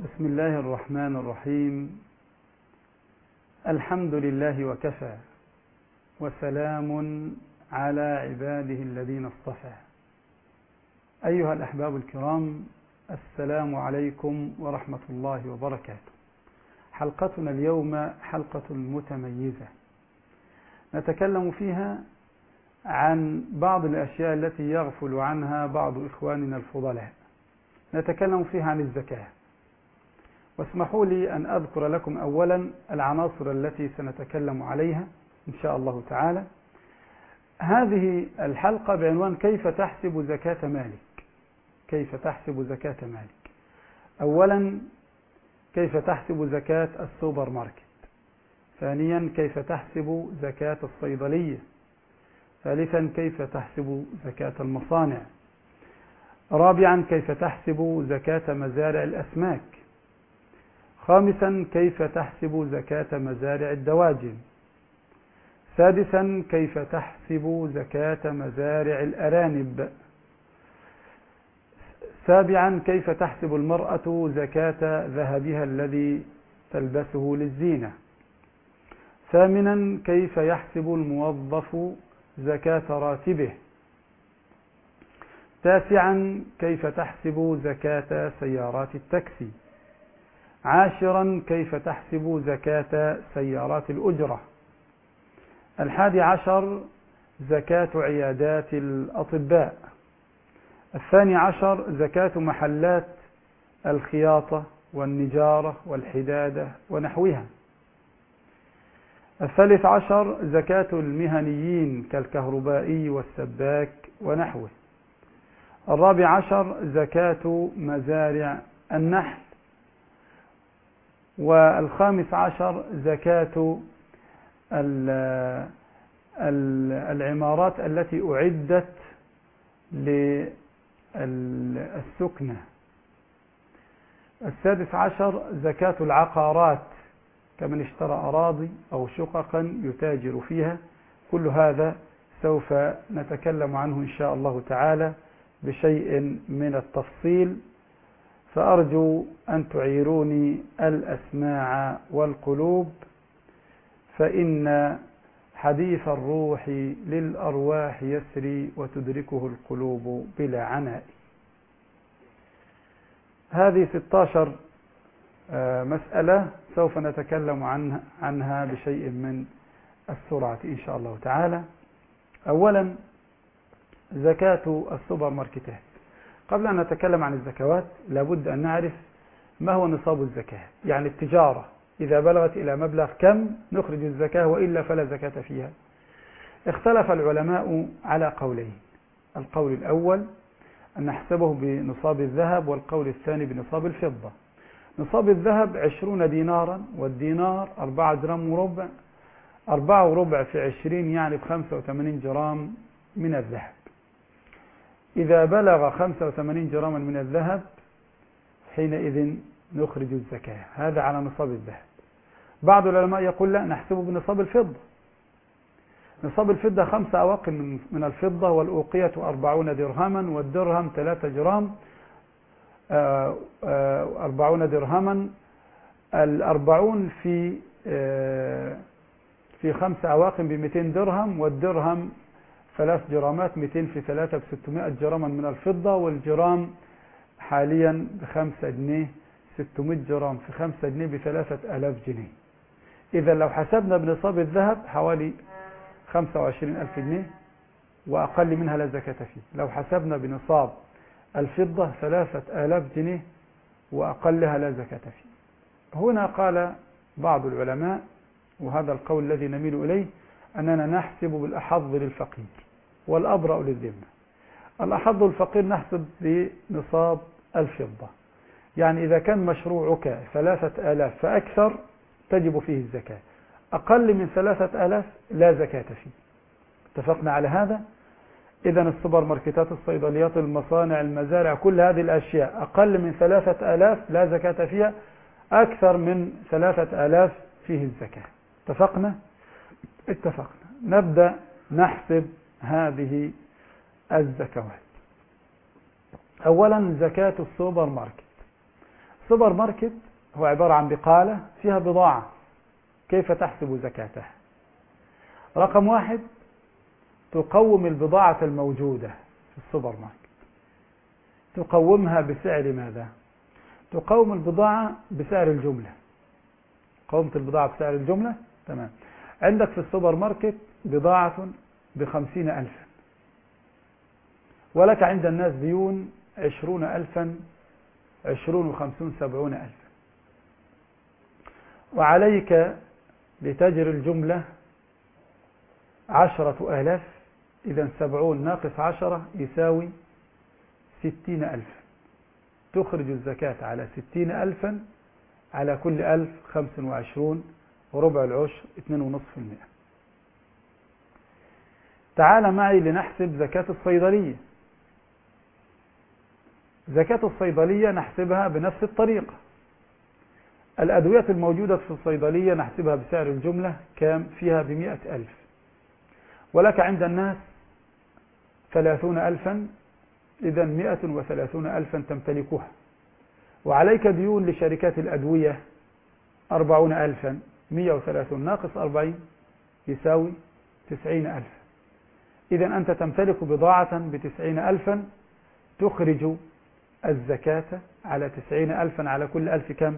بسم الله الرحمن الرحيم. الحمد لله وكفى، وسلام على عباده الذين اصطفى. أيها الأحباب الكرام، السلام عليكم ورحمة الله وبركاته. حلقتنا اليوم حلقة متميزة نتكلم فيها عن بعض الأشياء التي يغفل عنها بعض إخواننا الفضلاء. نتكلم فيها عن الزكاة، واسمحوا لي أن أذكر لكم أولا العناصر التي سنتكلم عليها إن شاء الله تعالى. هذه الحلقة بعنوان كيف تحسب زكاة مالك. كيف تحسب زكاة مالك؟ أولا، كيف تحسب زكاة السوبر ماركت؟ ثانيا، كيف تحسب زكاة الصيدلية؟ ثالثا، كيف تحسب زكاة المصانع؟ رابعا، كيف تحسب زكاة مزارع الأسماك؟ خامسا، كيف تحسب زكاة مزارع الدواجن؟ سادسا، كيف تحسب زكاة مزارع الأرانب؟ سابعا، كيف تحسب المرأة زكاة ذهبها الذي تلبسه للزينة؟ ثامنا، كيف يحسب الموظف زكاة راتبه؟ تاسعا، كيف تحسب زكاة سيارات التاكسي؟ عاشرا، كيف تحسب زكاة سيارات الأجرة؟ 11، زكاة عيادات الأطباء. 12، زكاة محلات الخياطة والنجارة والحدادة ونحوها. 13، زكاة المهنيين كالكهربائي والسباك ونحوه. 14، زكاة مزارع النحل. 15، زكاة العمارات التي أعدت للسكنة. 16، زكاة العقارات كمن اشترى أراضي أو شققا يتاجر فيها. كل هذا سوف نتكلم عنه إن شاء الله تعالى بشيء من التفصيل، فأرجو أن تعيروني الأسماع والقلوب، فإن حديث الروح للأرواح يسري وتدركه القلوب بلا عناء. هذه 16 مسألة سوف نتكلم عنها بشيء من السرعة إن شاء الله تعالى. أولا، زكاة السوبر ماركتات. قبل أن نتكلم عن الزكوات لابد أن نعرف ما هو نصاب الزكاة، يعني التجارة إذا بلغت إلى مبلغ كم نخرج الزكاة وإلا فلا زكاة فيها. اختلف العلماء على قولين: القول الأول أن نحسبه بنصاب الذهب، والقول الثاني بنصاب الفضة. نصاب الذهب 20 دينارا، والدينار 4 جرام وربع. 4 وربع في 20 يعني ب85 جرام من الذهب. إذا بلغ 85 جراما من الذهب حينئذ نخرج الزكاة. هذا على نصاب الذهب. بعض العلماء يقول لا، نحسبه بنصاب الفضة. نصاب الفضة 5 أواق من الفضة، والأوقية 40 درهما، والدرهم 3 جرام. 40 درهما. 40 في 5 أواق ب200 درهم، والدرهم 3 جرامات، 200 في 3 ب600 جراما من الفضة، والجرام حاليا ب5 جنيه. 600 جرام في 5 جنيه ب3000 جنيه. إذا لو حسبنا بنصاب الذهب حوالي 25,000 جنيه، وأقل منها لا زكاة فيه. لو حسبنا بنصاب الفضة 3000 جنيه، وأقلها لا زكاة فيه. هنا قال بعض العلماء، وهذا القول الذي نميل إليه، أننا نحسب بالأحظ للفقير والأبرأ للذمة. الأحظ الفقير نحسب بنصاب الفضة، يعني إذا كان مشروعك 3000 فأكثر تجب فيه الزكاة، أقل من 3000 لا زكاة فيه. اتفقنا على هذا؟ إذن السوبر ماركتات، الصيدليات، المصانع، المزارع، كل هذه الأشياء أقل من 3000 لا زكاة فيها، أكثر من 3000 فيه الزكاة. اتفقنا؟ اتفقنا. نبدأ نحسب هذه الزكوات. أولا، زكاة السوبر ماركت. السوبر ماركت هو عبارة عن بقالة فيها بضاعة. كيف تحسب زكاتها؟ رقم واحد، تقوم البضاعة الموجودة في السوبر ماركت. تقومها بسعر ماذا؟ تقوم البضاعة بسعر الجملة. قومت البضاعة بسعر الجملة، تمام. عندك في السوبر ماركت بضاعة ب50,000، ولك عند الناس ديون 20,000، 20 و50 70,000، وعليك لتجر الجملة 10,000. إذا 70 ناقص 10 يساوي 60,000. تخرج الزكاة على 60,000 على كل 1000 25 وربع العشر 2.5%. تعال معي لنحسب زكاة الصيدلية. زكاة الصيدلية نحسبها بنفس الطريقة. الأدوية الموجودة في الصيدلية نحسبها بسعر الجملة كام؟ فيها ب100,000، ولك عند الناس 30,000، إذا 130,000 تمتلكها، وعليك ديون لشركات الأدوية 40,000. 130 ناقص 40 يساوي 90,000. إذا أنت تمتلك بضاعة ب90,000، تخرج الزكاة على 90,000 على كل 1000 كم؟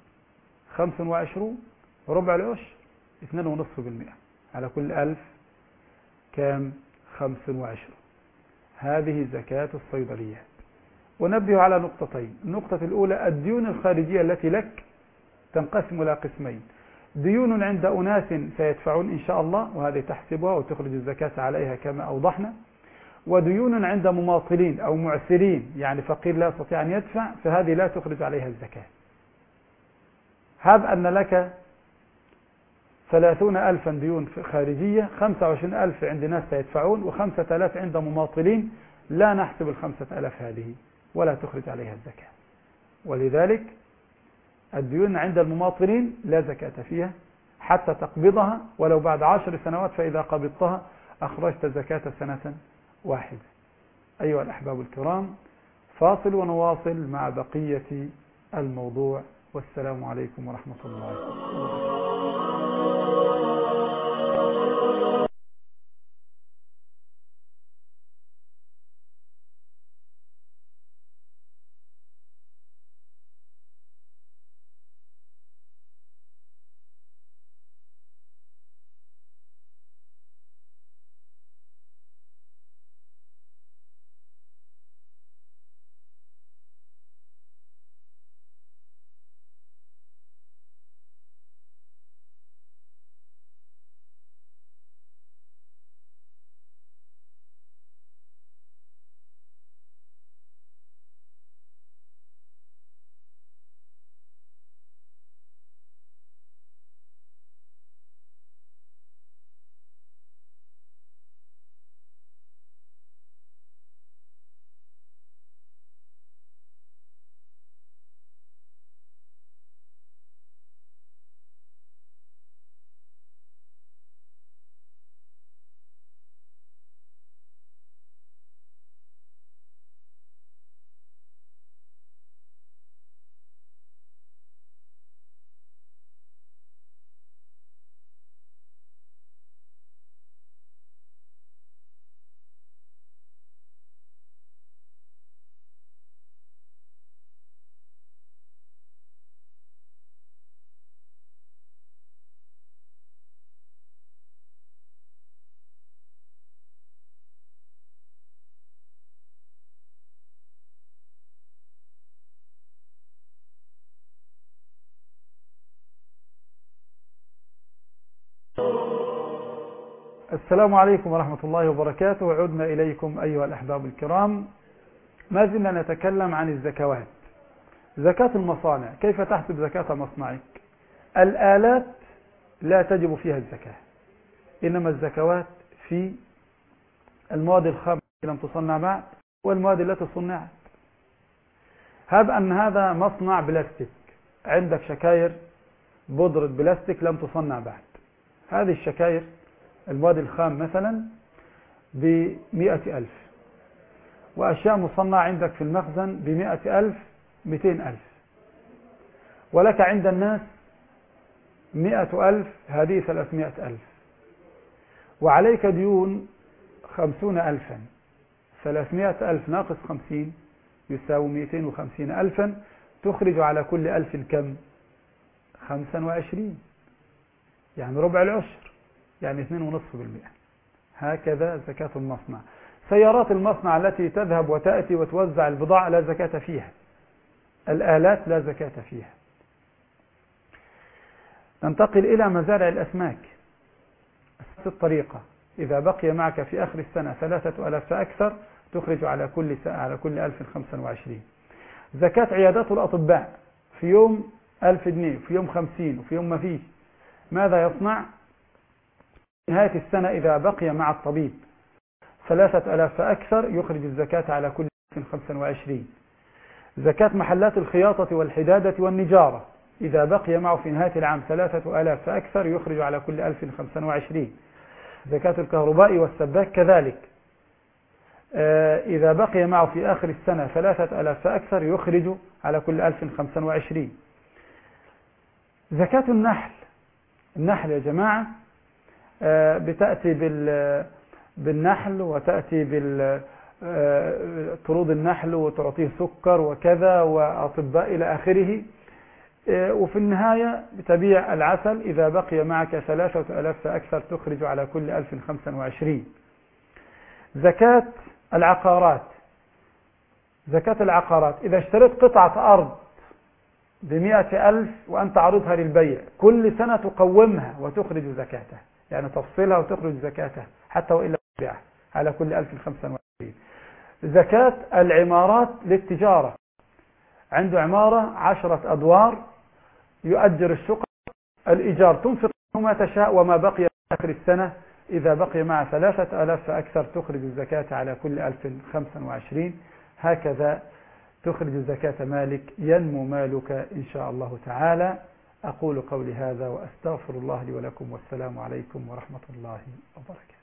25 وربع العشر 2.5%. على كل 1000 كام؟ 25. هذه زكاة الصيدليات. ونبه على نقطتين. النقطة الأولى، الديون الخارجية التي لك تنقسم إلى قسمين: ديون عند أناس سيدفعون إن شاء الله، وهذه تحسبها وتخرج الزكاة عليها كما أوضحنا، وديون عند مماطلين أو معسرين، يعني فقير لا يستطيع أن يدفع، فهذه لا تخرج عليها الزكاة. هب أن لك 30,000 ديون خارجية، 25,000 عند ناس سيدفعون، و5,000 عند مماطلين، لا نحسب 5,000 هذه ولا تخرج عليها الزكاة. ولذلك الديون عند المماطلين لا زكاة فيها حتى تقبضها، ولو بعد 10 سنوات، فإذا قبضتها أخرجت زكاة سنة واحدة. أيها الأحباب الكرام، فاصل ونواصل مع بقية الموضوع، والسلام عليكم ورحمة الله وبركاته. السلام عليكم ورحمة الله وبركاته. عدنا إليكم أيها الأحباب الكرام. ما زلنا نتكلم عن الزكوات. زكاة المصانع، كيف تحسب زكاة مصنعك؟ الآلات لا تجب فيها الزكاة، إنما الزكوات في المواد الخام التي لم تصنع بعد والمواد التي صنعت. هب أن هذا مصنع بلاستيك، عندك شكاير بودرة بلاستيك لم تصنع بعد. هذه الشكاير المواد الخام مثلا ب100,000، وأشياء مصنعة عندك في المخزن ب100,000 200,000. ولك عند الناس 100,000، هذه 300,000، وعليك ديون 50,000. 300,000 ناقص 50 يساوي 250,000، تخرج على كل 1000 كم؟ 25، يعني ربع العشر، يعني 2.5%. هكذا زكاة المصنع. سيارات المصنع التي تذهب وتأتي وتوزع البضاعة لا زكاة فيها. الآلات لا زكاة فيها. ننتقل إلى مزارع الأسماك. نفس الطريقة، إذا بقي معك في آخر السنة 3,000 فأكثر تخرج على كل 1000 25. زكاة عيادات الأطباء، في يوم 1000 جنيه، في يوم 50، وفي يوم ما فيه. ماذا يصنع؟ نهاية السنة إذا بقي مع الطبيب 3,000 فأكثر يخرج الزكاة على كل 25. زكاة محلات الخياطة والحدادة والنجارة، إذا بقي معه في نهاية العام 3,000 فأكثر يخرج على كل 1000 25. زكاة الكهرباء والسباك كذلك، إذا بقي معه في آخر السنة 3,000 فأكثر يخرج على كل 1000 25. زكاة النحل. النحل يا جماعة بتأتي بالنحل، وتأتي طرود النحل وتعطيه سكر وكذا وأطباء إلى آخره. وفي النهاية بتبيع العسل، إذا بقي معك 3,000 فأكثر تخرج على كل 1000 25. زكاة العقارات. زكاة العقارات، إذا اشتريت قطعة أرض ب100,000 وأنت عرضها للبيع، كل سنة تقومها وتخرج زكاتها، يعني تفصلها وتخرج زكاتها حتى وإلا تبيعها على كل 1000 25. زكاة العمارات للتجارة، عنده عمارة 10 أدوار يؤجر الشقق، الإيجار تنفق ما تشاء، وما بقي آخر السنة إذا بقي مع 3,000 فأكثر تخرج الزكاة على كل 1000 25. هكذا تخرج زكاة مالك، ينمو مالك إن شاء الله تعالى. أقول قولي هذا وأستغفر الله لي ولكم، والسلام عليكم ورحمة الله وبركاته.